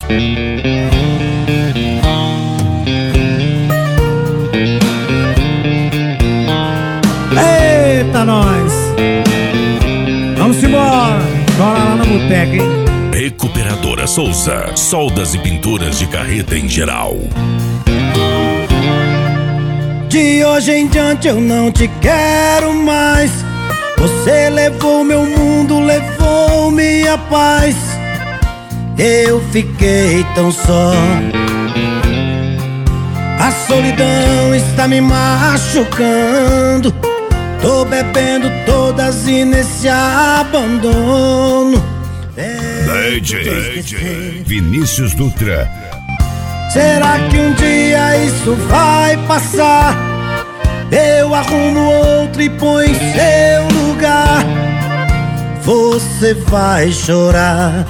Eita, nós! Vamos embora! Bora lá na boteca, hein? Recuperadora Souza, soldas e pinturas de carreta em geral. De hoje em diante eu não te quero mais. Você levou meu mundo, levou minha paz. Eu fiquei tão só. A solidão está me machucando. Tô bebendo todas e nesse abandono DJ Vinícius Dutra. Será que um dia isso vai passar? Eu arrumo outro e ponho em seu lugar. Você vai chorar.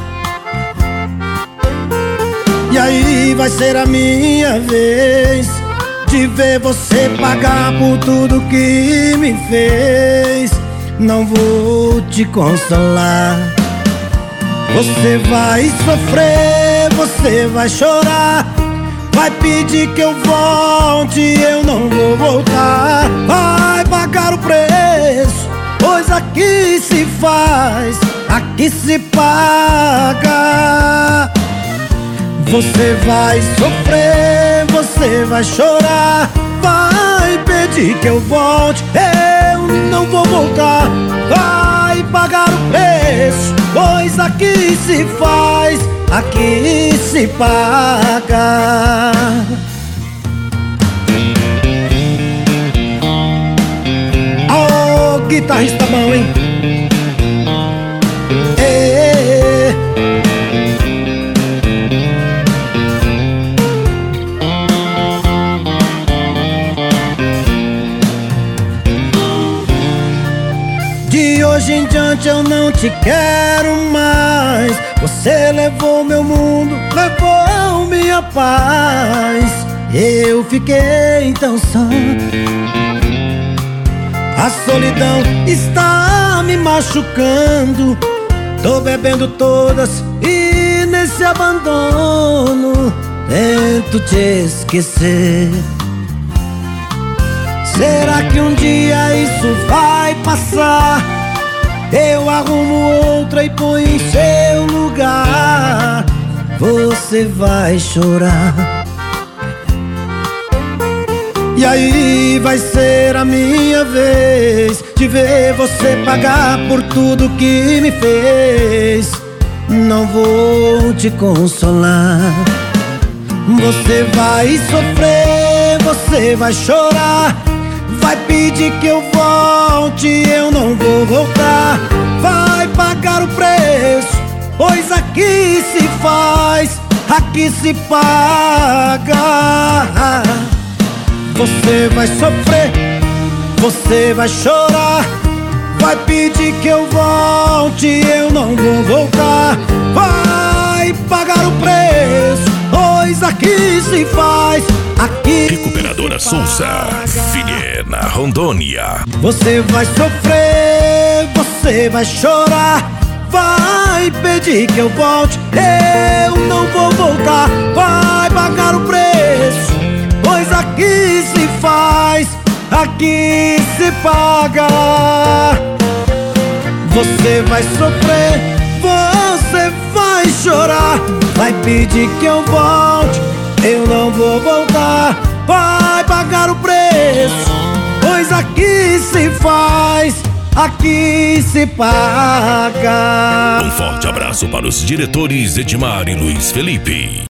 E aí vai ser a minha vez de ver você pagar por tudo que me fez. Não vou te consolar. Você vai sofrer, você vai chorar. Vai pedir que eu volte, eu não vou voltar. Vai pagar o preço, pois aqui se faz, aqui se paga. Você vai sofrer, você vai chorar. Vai pedir que eu volte, eu não vou voltar. Vai pagar o preço, pois aqui se faz, aqui se paga. Oh, guitarrista bom, hein? De hoje em diante eu não te quero mais. Você levou meu mundo, levou minha paz. Eu fiquei tão só. A solidão está me machucando. Tô bebendo todas e nesse abandono tento te esquecer. Será que um dia isso vai passar? Eu arrumo outra e ponho em seu lugar. Você vai chorar. E aí vai ser a minha vez de ver você pagar por tudo que me fez. Não vou te consolar. Você vai sofrer, você vai chorar. Vai pedir que eu volte, eu não vou voltar. Vai pagar o preço, pois aqui se faz, aqui se paga. Você vai sofrer, você vai chorar. Vai pedir que eu volte, eu não vou voltar. Vai pagar o preço, pois aqui se faz, aqui. Recuperadora Souza, Vilhena, Rondônia. Você vai sofrer, você vai chorar. Vai pedir que eu volte, eu não vou voltar. Vai pagar o preço, pois aqui se faz, aqui se paga. Você vai sofrer, você vai chorar. Vai pedir que eu volte, eu não vou voltar. Vai pagar o preço, pois aqui se faz, aqui se paga. Um forte abraço para os diretores Edmar e Luiz Felipe.